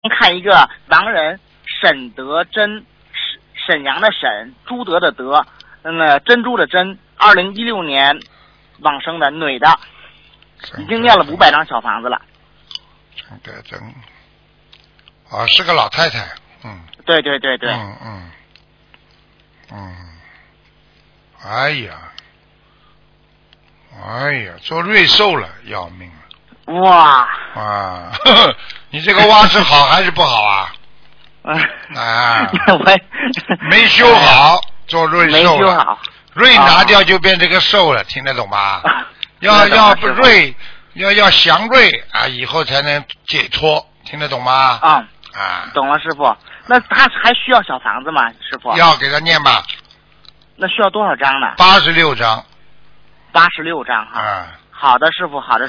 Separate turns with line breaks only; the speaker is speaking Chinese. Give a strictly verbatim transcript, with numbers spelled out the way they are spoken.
看一个亡人沈德珍，沈阳的沈，朱德的德，嗯，珍珠的珍，二零一六年往生的女的，已经念了五百张小房子了。
沈德珍，啊，是个老太太，嗯。
对对对对。
嗯嗯嗯。哎呀，哎呀，做瑞兽了，要命了。
哇。
啊，呵呵，你这个挖是好还是不好啊？啊，
我
没修好，做瑞兽了。
没修好。
瑞拿掉就变这个兽了，听得懂吗？要要不瑞，要要祥瑞啊，以后才能解脱，听得懂吗？
啊
啊，
懂了，师傅。那他还需要小房子吗，师傅？
要给他念吧。
那需要多少张呢？
八十六张。
八十六张哈。
啊。
好的，师傅，好的。